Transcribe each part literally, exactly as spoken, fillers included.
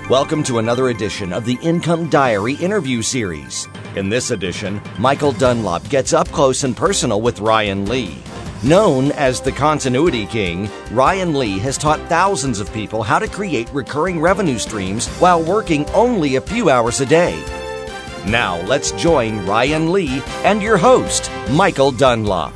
Welcome to another edition of the Income Diary interview series. In this edition, Michael Dunlop gets up close and personal with Ryan Lee. Known as the Continuity King, Ryan Lee has taught thousands of people how to create recurring revenue streams while working only a few hours a day. Now, let's join Ryan Lee and your host, Michael Dunlop.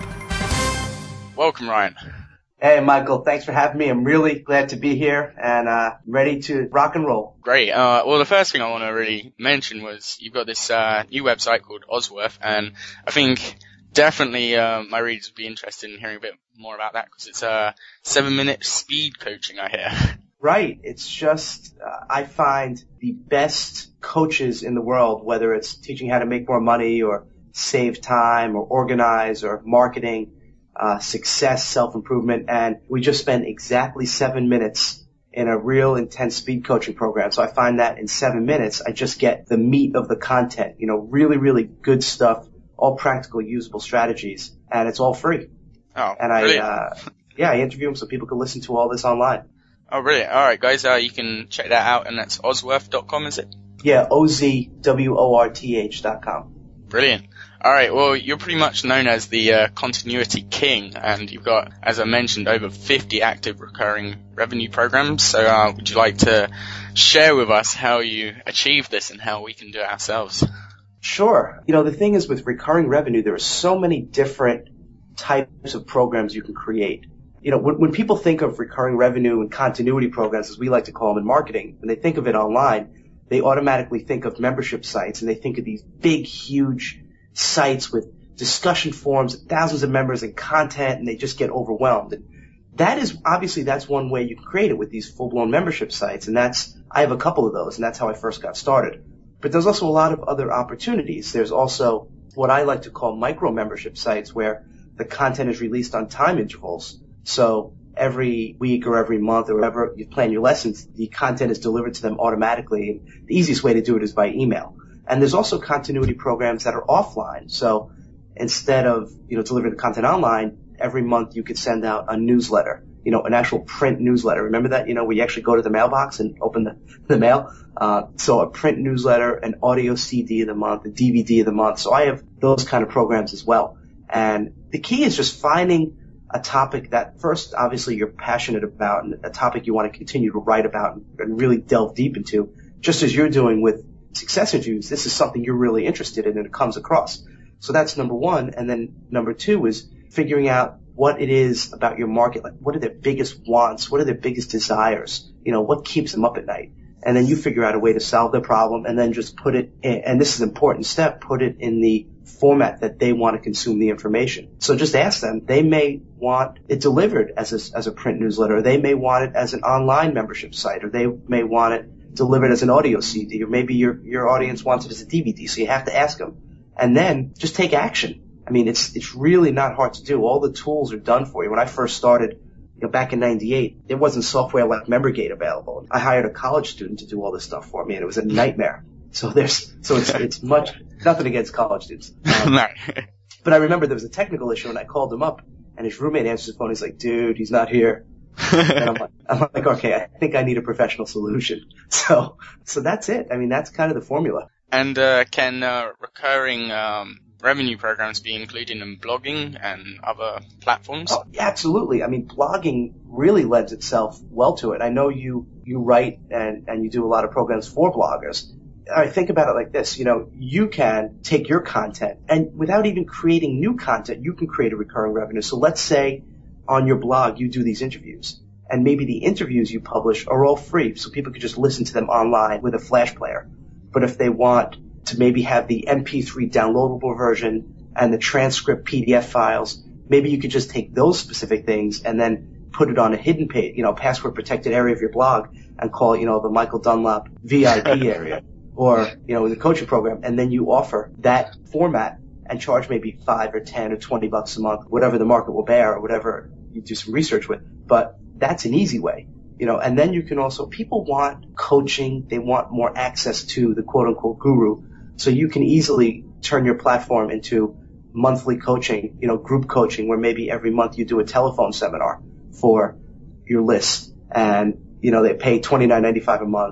Welcome, Ryan. Hey, Michael. Thanks for having me. I'm really glad to be here and uh ready to rock and roll. Great. Uh, well, the first thing I want to really mention was you've got this uh, new website called Osworth, and I think definitely uh, my readers would be interested in hearing a bit more about that because it's uh, seven-minute speed coaching, I hear. Right. It's just uh, I find the best coaches in the world, whether it's teaching how to make more money or save time or organize or marketing, Uh, success, self-improvement, and we just spend exactly seven minutes in a real intense speed coaching program. So I find that in seven minutes, I just get the meat of the content, you know, really, really good stuff, all practical, usable strategies, and it's all free. Oh, and I, brilliant. uh, yeah, I interview them so people can listen to all this online. Oh, brilliant. All right, guys, uh, you can check that out, and that's osworth dot com, is it? Yeah, O Z W O R T H dot com. Brilliant. All right, well, you're pretty much known as the uh, Continuity King, and you've got, as I mentioned, over fifty active recurring revenue programs. So uh, would you like to share with us how you achieve this and how we can do it ourselves? Sure. You know, the thing is with recurring revenue, there are so many different types of programs you can create. You know, when, when people think of recurring revenue and continuity programs, as we like to call them in marketing, when they think of it online, they automatically think of membership sites, and they think of these big, huge sites with discussion forums, thousands of members and content, and they just get overwhelmed. And that is, obviously, that's one way you can create it with these full-blown membership sites, and that's, I have a couple of those, and that's how I first got started. But there's also a lot of other opportunities. There's also what I like to call micro-membership sites where the content is released on time intervals. So every week or every month or wherever you plan your lessons, the content is delivered to them automatically. And the easiest way to do it is by email. And there's also continuity programs that are offline. So instead of, you know, delivering the content online, every month you could send out a newsletter, you know, an actual print newsletter. Remember that, you know, where you actually go to the mailbox and open the, the mail? Uh, so a print newsletter, an audio C D of the month, a D V D of the month. So I have those kind of programs as well. And the key is just finding a topic that first, obviously, you're passionate about and a topic you want to continue to write about and really delve deep into, just as you're doing with success interviews. This is something you're really interested in and it comes across. So that's number one. And then number two is figuring out what it is about your market. Like, what are their biggest wants? What are their biggest desires? You know, what keeps them up at night? And then you figure out a way to solve their problem and then just put it in, and this is an important step, put it in the format that they want to consume the information. So just ask them. They may want it delivered as a, as a print newsletter, or they may want it as an online membership site, or they may want it delivered as an audio C D, or maybe your, your audience wants it as a D V D. So you have to ask them. And then just take action. I mean, it's, it's really not hard to do. All the tools are done for you. When I first started, you know, back in ninety-eight, there wasn't software like MemberGate available. I hired a college student to do all this stuff for me, and it was a nightmare. So there's, so it's, it's much, nothing against college students. Um, but I remember there was a technical issue, and I called him up, and his roommate answered the phone. He's like, dude, he's not here. And I'm like, I'm like, okay, I think I need a professional solution. So, so that's it. I mean, that's kind of the formula. And, uh, can, uh, recurring, um, revenue programs be included in blogging and other platforms? Oh, yeah, absolutely. I mean, blogging really lends itself well to it. I know you, you write and, and you do a lot of programs for bloggers. All right, think about it like this. You know, you can take your content and without even creating new content, you can create a recurring revenue. So let's say on your blog, you do these interviews and maybe the interviews you publish are all free. So people could just listen to them online with a flash player. But if they want to maybe have the M P three downloadable version and the transcript P D F files, maybe you could just take those specific things and then put it on a hidden page, you know, password protected area of your blog and call it, you know, the Michael Dunlop V I P area or, you know, the coaching program. And then you offer that format and charge maybe five or ten or twenty bucks a month, whatever the market will bear or whatever you do some research with. But that's an easy way. You know, and then you can also, people want coaching, they want more access to the quote unquote guru. So you can easily turn your platform into monthly coaching, you know, group coaching, where maybe every month you do a telephone seminar for your list. And, you know, they pay twenty-nine ninety-five a month.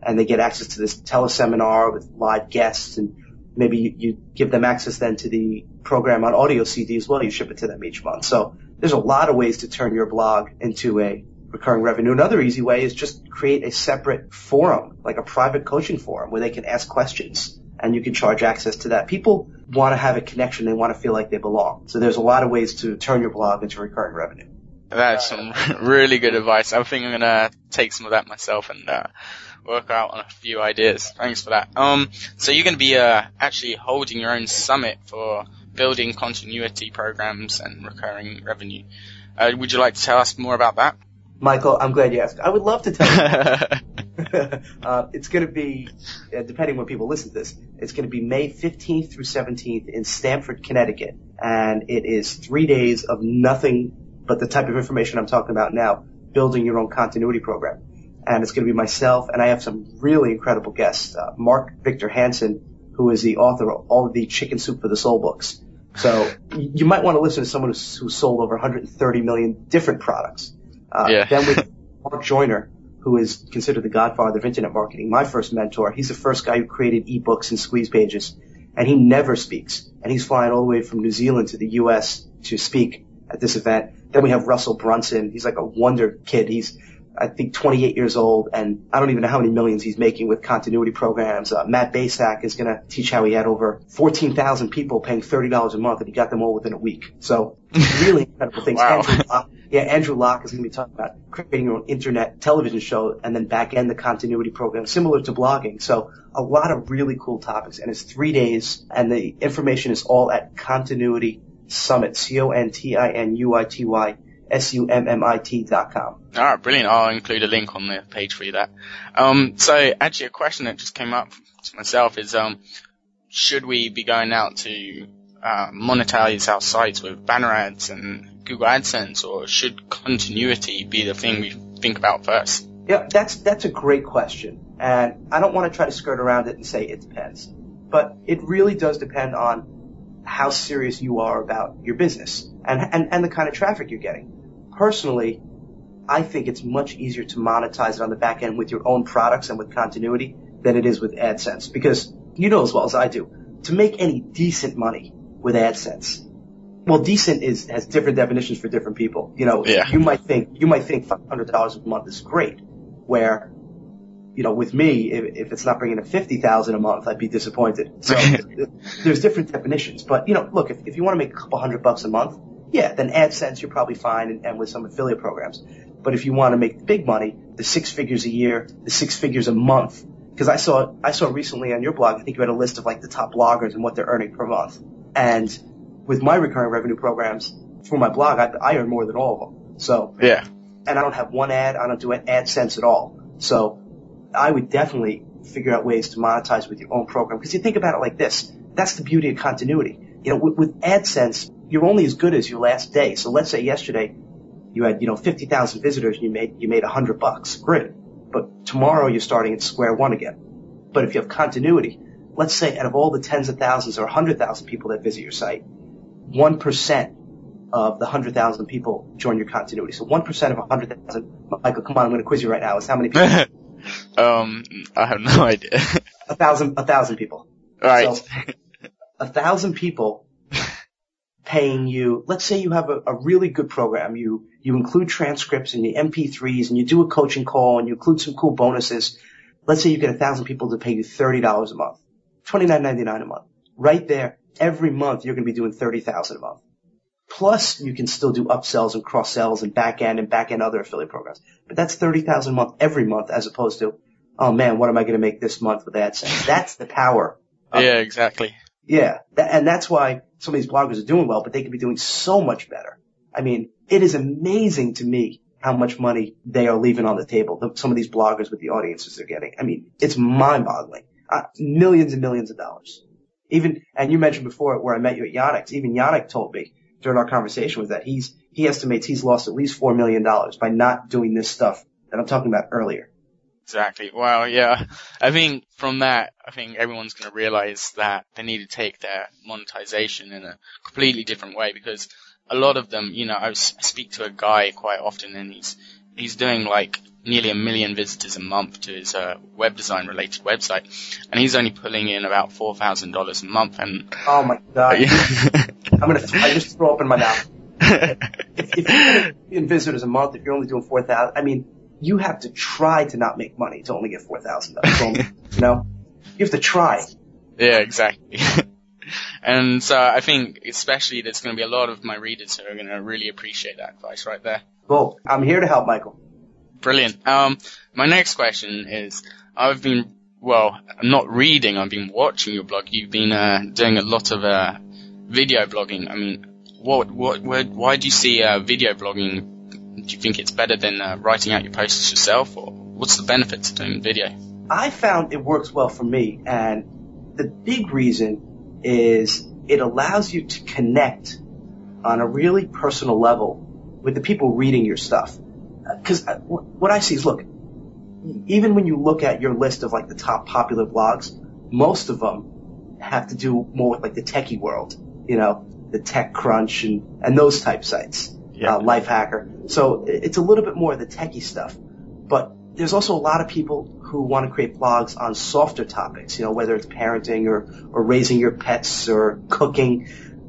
and they get access to this teleseminar with live guests, and maybe you, you give them access then to the program on audio C D as well. You ship it to them each month. So there's a lot of ways to turn your blog into a recurring revenue. Another easy way is just create a separate forum, like a private coaching forum where they can ask questions and you can charge access to that. People want to have a connection. They want to feel like they belong. So there's a lot of ways to turn your blog into recurring revenue. That's some really good advice. I think I'm going to take some of that myself and uh, work out on a few ideas. Thanks for that. Um, so you're going to be uh, actually holding your own summit for building continuity programs and recurring revenue. Uh, would you like to tell us more about that? Michael, I'm glad you asked. I would love to tell you. uh, it's going to be, uh, depending when people listen to this, it's going to be May fifteenth through seventeenth in Stamford, Connecticut. And it is three days of nothing but the type of information I'm talking about now, building your own continuity program. And it's going to be myself, and I have some really incredible guests. Uh, Mark Victor Hansen, who is the author of all of the Chicken Soup for the Soul books. So you might want to listen to someone who's, who's sold over one hundred thirty million different products. Uh, yeah. Then with Mark Joyner, who is considered the godfather of internet marketing, my first mentor. He's the first guy who created ebooks and squeeze pages, and he never speaks. And he's flying all the way from New Zealand to the U S to speak at this event. Then we have Russell Brunson. He's like a wonder kid. He's, I think, twenty-eight years old, and I don't even know how many millions he's making with continuity programs. Uh, Matt Basak is going to teach how he had over fourteen thousand people paying thirty dollars a month, and he got them all within a week. So really incredible things. Wow. Andrew Locke, yeah, Andrew Locke is going to be talking about creating your own internet television show and then back end the continuity program, similar to blogging. So a lot of really cool topics, and it's three days, and the information is all at Continuity Summit, C O N T I N U I T Y S U M M I T dot com. All right, brilliant. I'll include a link on the page for you there. Um, so actually a question that just came up to myself is, um, should we be going out to uh, monetize our sites with banner ads and Google AdSense, or should continuity be the thing we think about first? Yeah, that's that's a great question. And I don't want to try to skirt around it and say it depends. But it really does depend on how serious you are about your business and, and, and the kind of traffic you're getting. Personally, I think it's much easier to monetize it on the back end with your own products and with continuity than it is with AdSense, because you know as well as I do, to make any decent money with AdSense, well, decent is has different definitions for different people. You know, yeah. you might think you might think five hundred dollars a month is great, where, you know, with me, if, if it's not bringing in fifty thousand dollars a month, I'd be disappointed. So there's different definitions. But, you know, look, if, if you want to make a couple hundred bucks a month, yeah, then AdSense, you're probably fine, and, and with some affiliate programs. But if you want to make big money, the six figures a year, the six figures a month, because I saw, I saw recently on your blog, I think you had a list of like the top bloggers and what they're earning per month. And with my recurring revenue programs for my blog, I, I earn more than all of them. So, yeah. And I don't have one ad, I don't do AdSense at all. So I would definitely figure out ways to monetize with your own program. Because you think about it like this, that's the beauty of continuity. You know, with, with AdSense, you're only as good as your last day. So let's say yesterday you had, you know, fifty thousand visitors and you made, you made a hundred bucks. Great. But tomorrow you're starting at square one again. But if you have continuity, let's say out of all the tens of thousands or one hundred thousand people that visit your site, one percent of the one hundred thousand people join your continuity. So one percent of one hundred thousand, Michael, come on, I'm going to quiz you right now, is how many people? um, I have no idea. a thousand, a thousand people. All right. So, a thousand people paying you, let's say you have a, a really good program. You, you include transcripts and the M P threes and you do a coaching call and you include some cool bonuses. Let's say you get a thousand people to pay you thirty dollars a month, twenty-nine ninety-nine a month. Right there, every month you're going to be doing thirty thousand a month. Plus, you can still do upsells and cross sells and back end and back end other affiliate programs. But that's thirty thousand a month every month, as opposed to, oh man, what am I going to make this month with AdSense? That's the power. Of, yeah, exactly. Yeah, that, and that's why some of these bloggers are doing well, but they could be doing so much better. I mean, it is amazing to me how much money they are leaving on the table. The, some of these bloggers with the audiences they're getting. I mean, it's mind-boggling. Uh, millions and millions of dollars. Even, and you mentioned before where I met you at Yonex, even Yannick told me during our conversation was that he's, he estimates he's lost at least four million dollars by not doing this stuff that I'm talking about earlier. Exactly. Well, yeah. I think from that, I think everyone's going to realize that they need to take their monetization in a completely different way, because a lot of them, you know, I speak to a guy quite often and he's, he's doing like nearly a million visitors a month to his uh, web design related website, and he's only pulling in about four thousand dollars a month. And oh my god, yeah. I'm gonna th- I just throw up in my mouth. if, if you're in visitors a month, if you're only doing four thousand, I mean, you have to try to not make money to only get four thousand dollars. You know, you have to try. Yeah, exactly. And so I think especially there's going to be a lot of my readers who are going to really appreciate that advice right there. Cool. I'm here to help, Michael. Brilliant. Um, my next question is, I've been, well, I'm not reading, I've been watching your blog. You've been uh, doing a lot of uh, video blogging. I mean, what, what, what, why do you see uh, video blogging? Do you think it's better than uh, writing out your posts yourself, or what's the benefits of doing video? I found it works well for me, and the big reason is it allows you to connect on a really personal level with the people reading your stuff. Because uh, what I see is, look, even when you look at your list of like the top popular blogs, most of them have to do more with like the techie world, you know, the TechCrunch and, and those type sites, yeah. uh, Lifehacker. So it's a little bit more of the techie stuff. But there's also a lot of people who want to create blogs on softer topics, you know, whether it's parenting or, or raising your pets or cooking.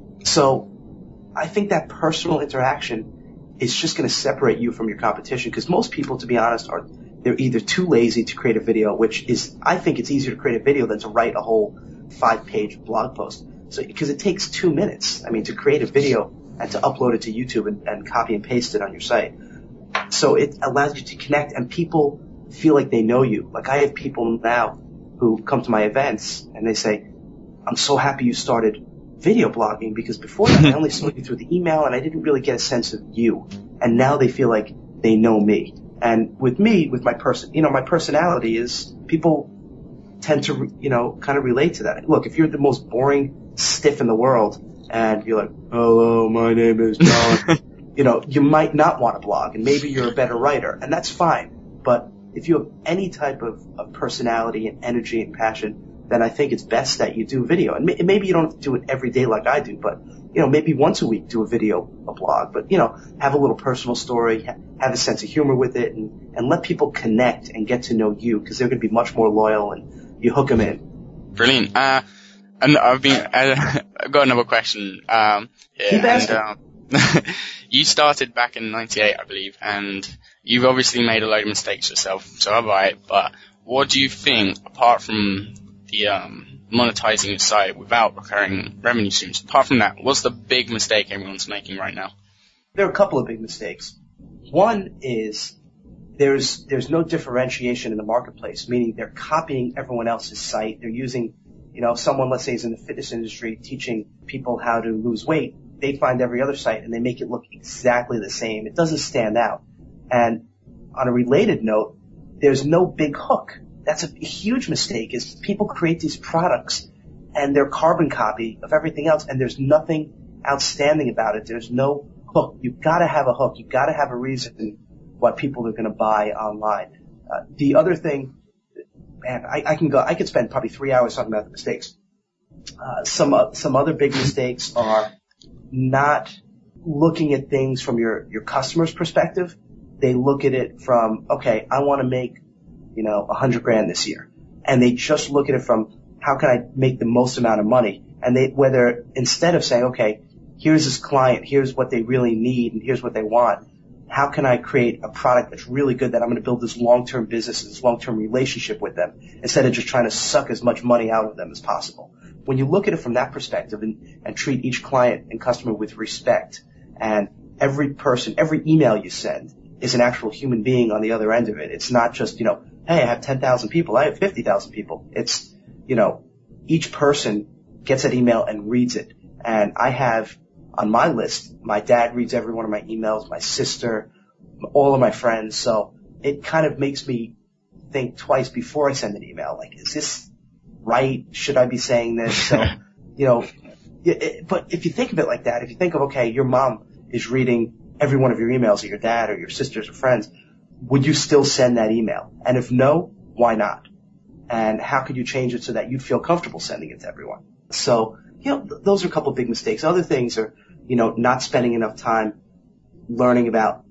So I think that personal interaction is just going to separate you from your competition, because most people, to be honest, are they're either too lazy to create a video, which is, I think it's easier to create a video than to write a whole five-page blog post. So, because it takes two minutes, I mean, to create a video and to upload it to YouTube and, and copy and paste it on your site. So it allows you to connect, and people feel like they know you. Like, I have people now who come to my events and they say, I'm so happy you started video blogging, because before that I only saw you through the email and I didn't really get a sense of you. And now they feel like they know me. And with me, with my person, you know, my personality is, people tend to, you know, kind of relate to that. Look, if you're the most boring stiff in the world and you're like, hello, my name is John, you know, you might not want to blog, and maybe you're a better writer, and that's fine. But if you have any type of, of personality and energy and passion, then I think it's best that you do video. And may, maybe you don't have to do it every day like I do, but, you know, maybe once a week do a video, a blog. But, you know, have a little personal story, ha- have a sense of humor with it, and, and let people connect and get to know you, because they're going to be much more loyal, and you hook them in. Brilliant. Uh, and I've been, uh, I've got another question. Um, yeah, Keep asking. And, um, you started back in ninety-eight, I believe, and you've obviously made a load of mistakes yourself, so have I. But what do you think, apart from the um, monetizing your site without recurring revenue streams, apart from that, what's the big mistake everyone's making right now? There are a couple of big mistakes. One is there's there's no differentiation in the marketplace, meaning they're copying everyone else's site. They're using, you know, someone, let's say, is in the fitness industry teaching people how to lose weight. They find every other site and they make it look exactly the same. It doesn't stand out. And on a related note, there's no big hook. That's a huge mistake, is people create these products and they're carbon copy of everything else, and there's nothing outstanding about it. There's no hook. You've got to have a hook. You've got to have a reason why people are going to buy online. Uh, the other thing, man, I, I can go, I could spend probably three hours talking about the mistakes. Uh, some, uh, some other big mistakes are not looking at things from your, your customer's perspective. They look at it from, okay, I want to make, you know, a hundred grand this year. And they just look at it from, how can I make the most amount of money? And they, whether, instead of saying, okay, here's this client, here's what they really need, and here's what they want, how can I create a product that's really good, that I'm going to build this long-term business, this long-term relationship with them, instead of just trying to suck as much money out of them as possible. When you look at it from that perspective and, and treat each client and customer with respect, and every person, every email you send is an actual human being on the other end of it. It's not just, you know, hey, I have ten thousand people, I have fifty thousand people. It's, you know, each person gets that email and reads it. And I have on my list, my dad reads every one of my emails, my sister, all of my friends. So it kind of makes me think twice before I send an email. Like, is this right? Should I be saying this? So, you know, it, but if you think of it like that, if you think of, okay, your mom is reading every one of your emails, or your dad or your sisters or friends, would you still send that email? And if no, why not? And how could you change it so that you'd feel comfortable sending it to everyone? So, you know, th- those are a couple of big mistakes. Other things are, you know, not spending enough time learning about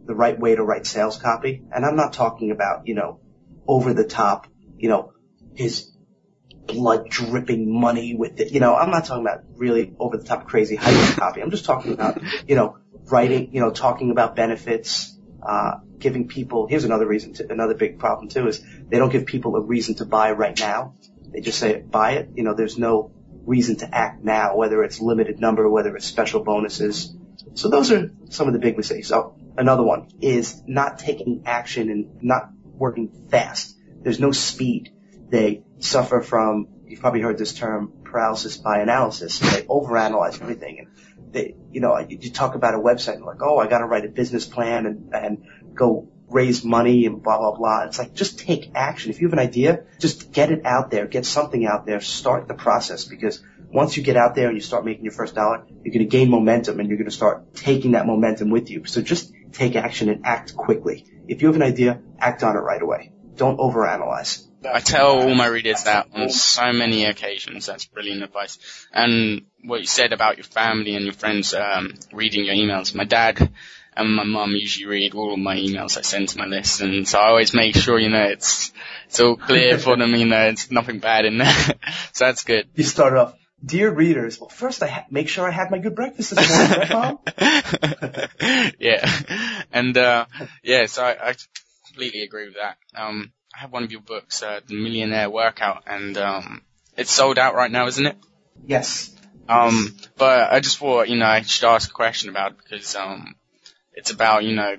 the right way to write sales copy. And I'm not talking about, you know, over the top, you know, his blood dripping money with it. You know, I'm not talking about really over the top crazy hype copy. I'm just talking about, you know, writing, you know, talking about benefits, uh, giving people, here's another reason to, another big problem too is they don't give people a reason to buy right now. They just say, buy it. You know, there's no reason to act now, whether it's limited number, whether it's special bonuses. So those are some of the big mistakes. So another one is not taking action and not working fast. There's no speed. They suffer from, you've probably heard this term, paralysis by analysis. They overanalyze everything. And they, you know, you talk about a website and like, oh, I got to write a business plan and, and go raise money and blah, blah, blah. It's like, just take action. If you have an idea, just get it out there, get something out there, start the process, because once you get out there and you start making your first dollar, you're going to gain momentum and you're going to start taking that momentum with you. So just take action and act quickly. If you have an idea, act on it right away. Don't overanalyze. I tell all my readers that on so many occasions. That's brilliant advice. And what you said about your family and your friends um, reading your emails. My dad and my mum usually read all of my emails I send to my list, and so I always make sure, you know, it's it's all clear for them, you know, it's nothing bad in there. So that's good. You start off, dear readers, well, first I ha- make sure I had my good breakfast this morning, right, Mom? Yeah. And, uh, yeah, so I, I completely agree with that. Um, I have one of your books, uh, The Millionaire Workout, and, um, it's sold out right now, isn't it? Yes. Um, but I just thought, you know, I should ask a question about it because, um, it's about, you know,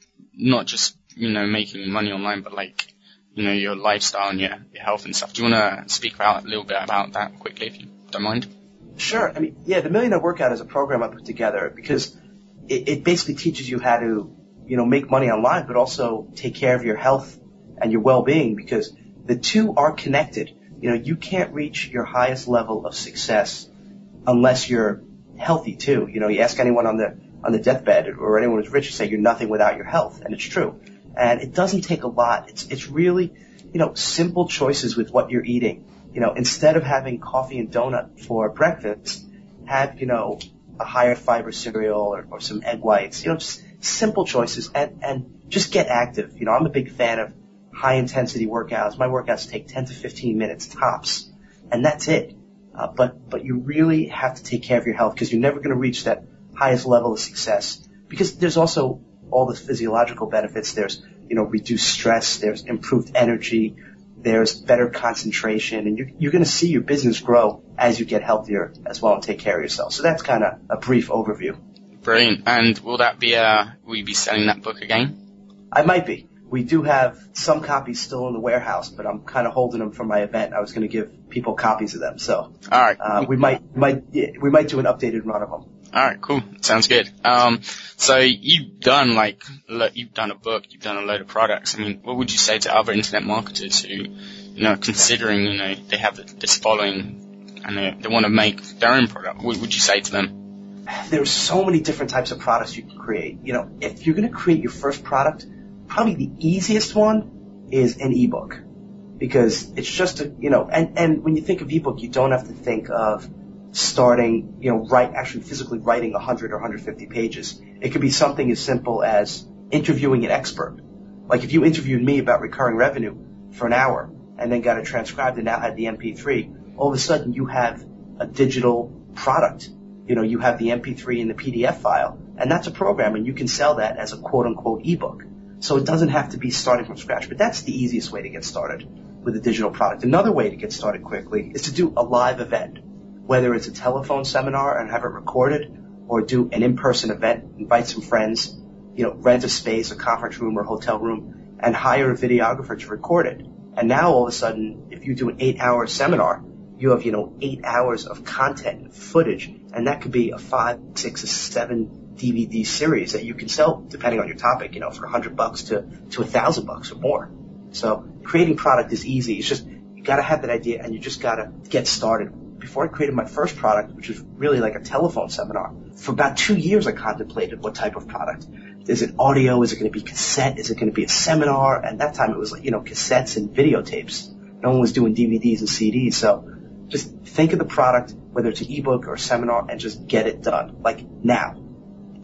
not just, you know, making money online, but like, you know, your lifestyle and your, your health and stuff. Do you want to speak about a little bit about that quickly, if you don't mind? Sure. I mean, yeah, the Millionaire Workout is a program I put together because it, it basically teaches you how to, you know, make money online, but also take care of your health and your well-being, because the two are connected. You know, you can't reach your highest level of success unless you're healthy too. You know, you ask anyone on the on the deathbed or anyone who's rich to say you're nothing without your health, and it's true. And it doesn't take a lot. It's it's really, you know, simple choices with what you're eating. You know, instead of having coffee and donut for breakfast, have, you know, a higher fiber cereal or, or some egg whites. You know, just simple choices, and and just get active. You know, I'm a big fan of high intensity workouts. My workouts take ten to fifteen minutes tops, and that's it. Uh, but but you really have to take care of your health, because you're never going to reach that highest level of success, because there's also all the physiological benefits. There's, you know, reduced stress, there's improved energy, there's better concentration, and you're, you're going to see your business grow as you get healthier as well and take care of yourself. So that's kind of a brief overview. Brilliant. And will that be, uh, will you be selling that book again? I might be. We do have some copies still in the warehouse, but I'm kind of holding them for my event. I was going to give people copies of them. So, all right. Uh, we might, might, yeah, we might do an updated run of them. All right, cool. Sounds good. Um, so you've done like, you've done a book, you've done a load of products. I mean, what would you say to other internet marketers who, you know, considering, you know, they have this following and they, they want to make their own product? What would you say to them? There's so many different types of products you can create. You know, if you're going to create your first product, probably the easiest one is an ebook, because it's just a, you know, and, and when you think of ebook, you don't have to think of starting, you know, write, actually physically writing one hundred or one hundred fifty pages. It could be something as simple as interviewing an expert. Like if you interviewed me about recurring revenue for an hour and then got it transcribed and now had the M P three, all of a sudden you have a digital product. You know, you have the M P three and the P D F file, and that's a program, and you can sell that as a quote-unquote ebook. So it doesn't have to be starting from scratch, but that's the easiest way to get started with a digital product. Another way to get started quickly is to do a live event, whether it's a telephone seminar and have it recorded, or do an in-person event, invite some friends, you know, rent a space, a conference room or hotel room, and hire a videographer to record it. And now all of a sudden, if you do an eight-hour seminar, you have, you know, eight hours of content, footage, and that could be a five, six, or seven D V D series that you can sell depending on your topic, you know, for a hundred bucks to, to a thousand bucks or more. So creating product is easy. It's just, you gotta have that idea and you just gotta get started. Before I created my first product, which was really like a telephone seminar, for about two years I contemplated what type of product. Is it audio? Is it going to be cassette? Is it going to be a seminar? And that time it was like, you know, cassettes and videotapes. No one was doing D V Ds and C Ds. So just think of the product, whether it's an ebook or a seminar, and just get it done, like now.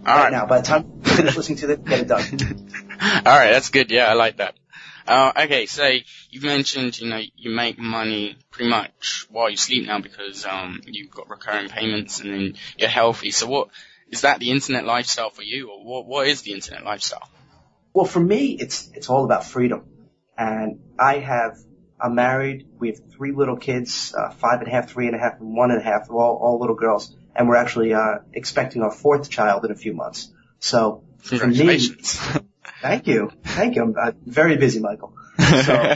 All right right. now. By the time you finish listening to this, get it done. All right, that's good. Yeah, I like that. Uh, okay, so you've mentioned, you know, you make money pretty much while you sleep now because um you've got recurring payments and then you're healthy. So what is that the internet lifestyle for you, or what what is the internet lifestyle? Well, for me, it's it's all about freedom. And I have, I'm married. We have three little kids, uh, five and a half, three and a half, and one and a half, all, all little girls. And we're actually uh, expecting our fourth child in a few months. So for me, thank you, thank you. I'm, I'm very busy, Michael. So uh,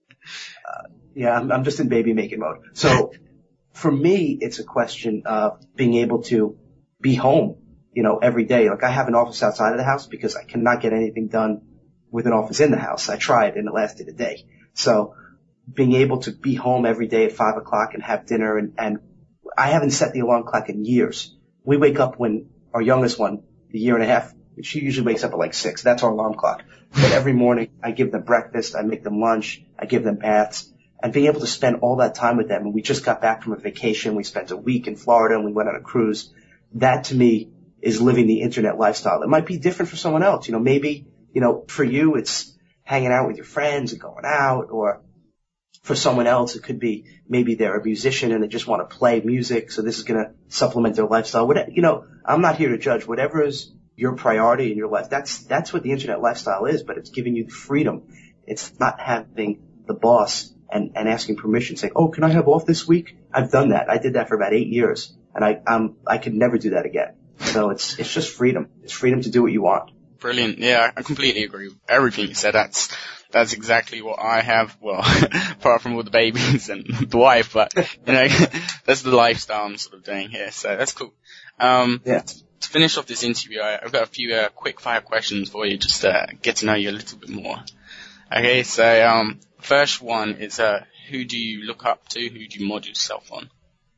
yeah, I'm, I'm just in baby making mode. So for me, it's a question of being able to be home, you know, every day. Like I have an office outside of the house because I cannot get anything done with an office in the house. I tried and it lasted a day. So being able to be home every day at five o'clock and have dinner and, and I haven't set the alarm clock in years. We wake up when our youngest one, the year and a half, she usually wakes up at like six. That's our alarm clock. But every morning I give them breakfast, I make them lunch, I give them baths, and being able to spend all that time with them. And we just got back from a vacation. We spent a week in Florida and we went on a cruise. That to me is living the internet lifestyle. It might be different for someone else. You know, maybe, you know, for you it's hanging out with your friends and going out, or for someone else, it could be maybe they're a musician and they just want to play music, so this is going to supplement their lifestyle. Whatever, you know, I'm not here to judge. Whatever is your priority in your life, that's that's what the internet lifestyle is. But it's giving you the freedom. It's not having the boss and, and asking permission, saying, "Oh, can I have off this week?" I've done that. I did that for about eight years, and I um I could never do that again. So it's it's just freedom. It's freedom to do what you want. Brilliant. Yeah, I completely agree with everything you said. That's that's exactly what I have. Well, apart from all the babies and the wife, but you know, that's the lifestyle I'm sort of doing here. So that's cool. Um, yeah. To finish off this interview, I, I've got a few uh, quick fire questions for you, just to get to know you a little bit more. Okay, so um, first one is uh, who do you look up to? Who do you model yourself on?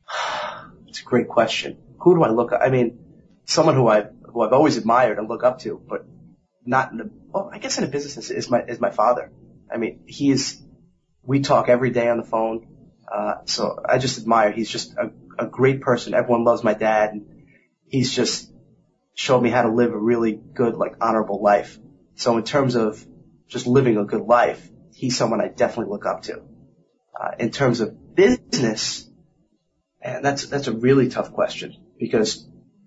It's a great question. Who do I look up? I mean, someone who I've who I've always admired and look up to, but not in a, well, I guess in a business is my, is my father. I mean, he is, we talk every day on the phone. Uh, so I just admire, he's just a, a great person. Everyone loves my dad, and he's just showed me how to live a really good, like, honorable life. So in terms of just living a good life, he's someone I definitely look up to. Uh, in terms of business, and that's, that's a really tough question, because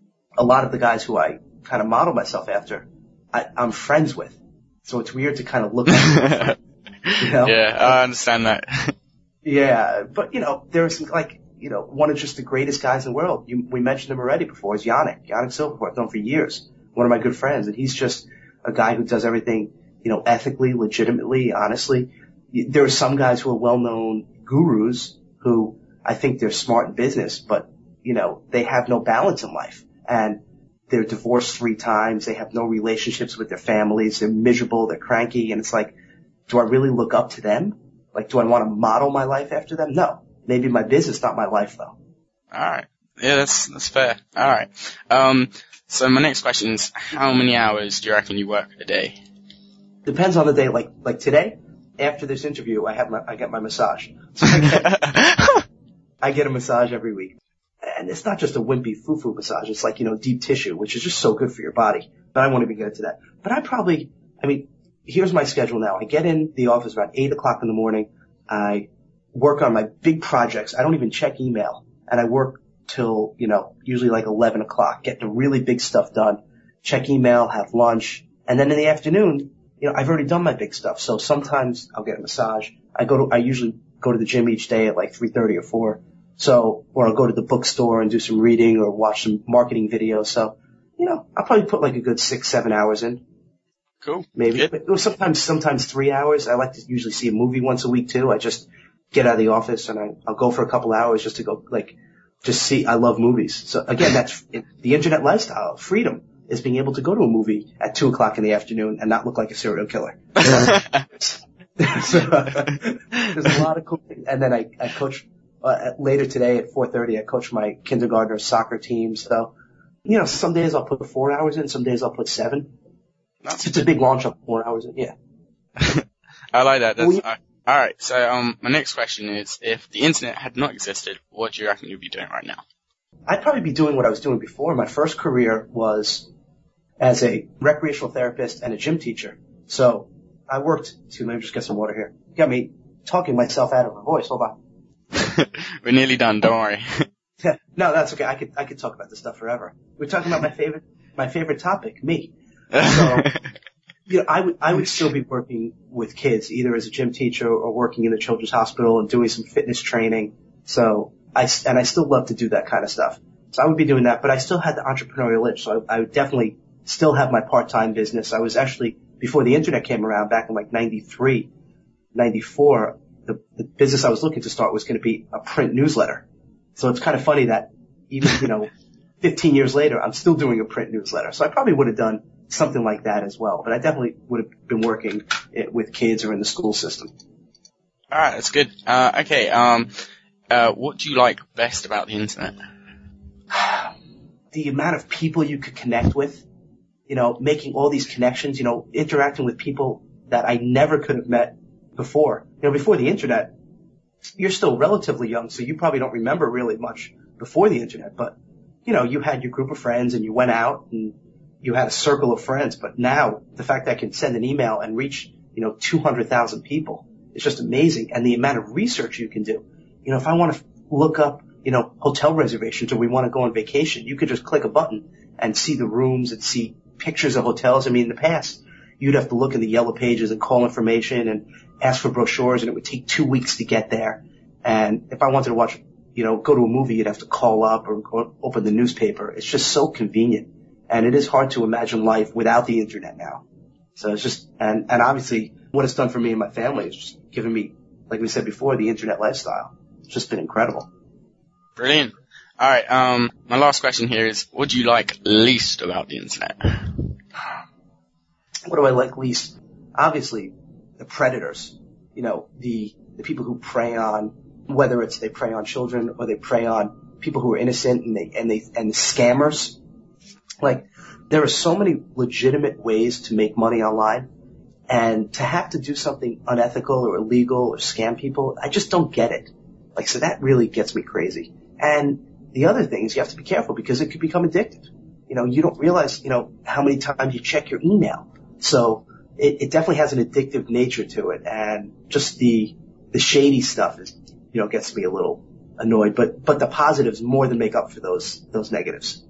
a lot of the guys who I kind of model myself after, I, I'm friends with. So it's weird to kind of look at them. You know? Yeah, I understand that. Yeah, but, you know, there are some, like, you know, one of just the greatest guys in the world. You, we mentioned him already before, is Yannick. Yannick Silverford, I've known for years. One of my good friends. And he's just a guy who does everything, you know, ethically, legitimately, honestly. There are some guys who are well-known gurus who I think they're smart in business, but, you know, they have no balance in life. And they're divorced three times. They have no relationships with their families. They're miserable. They're cranky. And it's like, do I really look up to them? Like, do I want to model my life after them? No. Maybe my business, not my life, though. All right. Yeah, that's that's fair. All right. Um. So my next question is, how many hours do you reckon you work a day? Depends on the day. Like like today, after this interview, I have my I get my massage. So I get, I get a massage every week. And it's not just a wimpy foo-foo massage. It's like, you know, deep tissue, which is just so good for your body. But I won't even get into that. But I probably, I mean, here's my schedule now. I get in the office about eight o'clock in the morning. I work on my big projects. I don't even check email. And I work till, you know, usually like eleven o'clock, get the really big stuff done. Check email, have lunch. And then in the afternoon, you know, I've already done my big stuff. So sometimes I'll get a massage. I go to, I usually go to the gym each day at like three thirty or four. So, or I'll go to the bookstore and do some reading or watch some marketing videos. So, you know, I'll probably put like a good six, seven hours in. Cool. Maybe. But sometimes, sometimes three hours. I like to usually see a movie once a week too. I just get out of the office and I, I'll go for a couple hours just to go, like, just see. I love movies. So again, that's it, the internet lifestyle. Freedom is being able to go to a movie at two o'clock in the afternoon and not look like a serial killer. So, uh, there's a lot of cool things. And then I, I coach. Uh, later today at four thirty, I coach my kindergartner soccer team. So, you know, some days I'll put four hours in, some days I'll put seven. That's it's a big launch up, four hours in, yeah. I like that. That's, uh, all right. So, um, my next question is, if the internet had not existed, what do you reckon you'd be doing right now? I'd probably be doing what I was doing before. My first career was as a recreational therapist and a gym teacher. So I worked to, let me just get some water here. You got me talking myself out of my voice. Hold on. We're nearly done. Don't worry. No, that's okay. I could, I could talk about this stuff forever. We're talking about my favorite, my favorite topic, me. So, you know, I would, I would still be working with kids, either as a gym teacher or working in the children's hospital and doing some fitness training. So I, and I still love to do that kind of stuff. So I would be doing that, but I still had the entrepreneurial itch. So I, I would definitely still have my part-time business. I was actually, before the internet came around back in like ninety-three, ninety-four, the, the business I was looking to start was going to be a print newsletter. So it's kind of funny that even, you know, fifteen years later, I'm still doing a print newsletter. So I probably would have done something like that as well. But I definitely would have been working it with kids or in the school system. All right, that's good. Uh, okay, um, uh, what do you like best about the internet? The amount of people you could connect with, you know, making all these connections, you know, interacting with people that I never could have met before. You know, before the internet, you're still relatively young, so you probably don't remember really much before the internet, but, you know, you had your group of friends and you went out and you had a circle of friends. But now the fact that I can send an email and reach, you know, two hundred thousand people is just amazing. And the amount of research you can do. You know, if I want to look up, you know, hotel reservations or we want to go on vacation, you could just click a button and see the rooms and see pictures of hotels. I mean, in the past, you'd have to look in the yellow pages and call information and ask for brochures, and it would take two weeks to get there. And if I wanted to watch, you know, go to a movie, you'd have to call up or go, open the newspaper. It's just so convenient. And it is hard to imagine life without the internet now. So it's just, and, and obviously what it's done for me and my family is just given me, like we said before, the internet lifestyle. It's just been incredible. Brilliant. All right. Um, my last question here is, what do you like least about the internet? What do I like least? Obviously, the predators. You know, the the people who prey on, whether it's they prey on children or they prey on people who are innocent, and they and they and the scammers. Like, there are so many legitimate ways to make money online, and to have to do something unethical or illegal or scam people, I just don't get it. Like, so that really gets me crazy. And the other thing is you have to be careful because it could become addictive. You know, you don't realize, you know, how many times you check your email. So it, it definitely has an addictive nature to it. And just the, the shady stuff is, you know, gets me a little annoyed. But, but the positives more than make up for those, those negatives.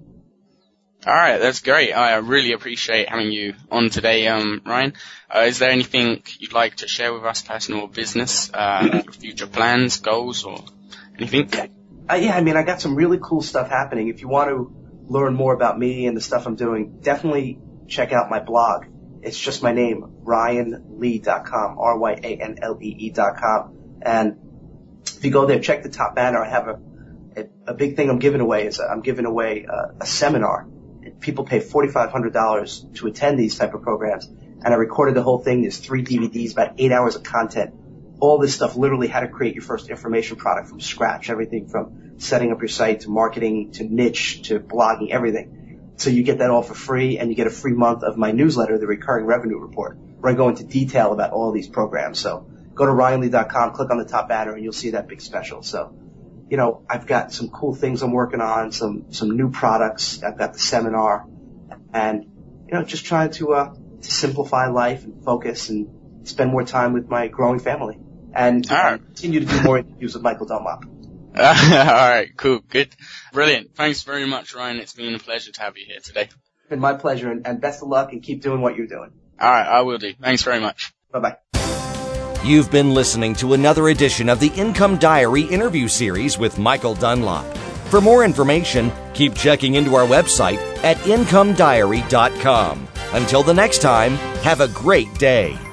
All right, that's great. I really appreciate having you on today, um, Ryan. Uh, is there anything you'd like to share with us, personal or business, uh, your future plans, goals, or anything? Uh, yeah, I mean, I got some really cool stuff happening. If you want to learn more about me and the stuff I'm doing, definitely check out my blog. It's just my name, ryan lee dot com, R Y A N L E E dot com. And if you go there, check the top banner. I have a, a, a big thing I'm giving away is I'm giving away a, a seminar. People pay forty-five hundred dollars to attend these type of programs. And I recorded the whole thing. There's three D V Ds, about eight hours of content. All this stuff, literally how to create your first information product from scratch. Everything from setting up your site to marketing to niche to blogging, everything. So you get that all for free, and you get a free month of my newsletter, the Recurring Revenue Report, where I go into detail about all these programs. So go to ryan lee dot com, click on the top banner, and you'll see that big special. So, you know, I've got some cool things I'm working on, some, some new products. I've got the seminar, and, you know, just trying to, uh, to simplify life and focus and spend more time with my growing family. And right. continue to do more interviews with Michael Dunlop. Uh, all right, cool, good. Brilliant. Thanks very much, Ryan. It's been a pleasure to have you here today. It's been my pleasure, and, and best of luck, and keep doing what you're doing. All right, I will do. Thanks very much. Bye-bye. You've been listening to another edition of the Income Diary interview series with Michael Dunlop. For more information, keep checking into our website at income diary dot com. Until the next time, have a great day.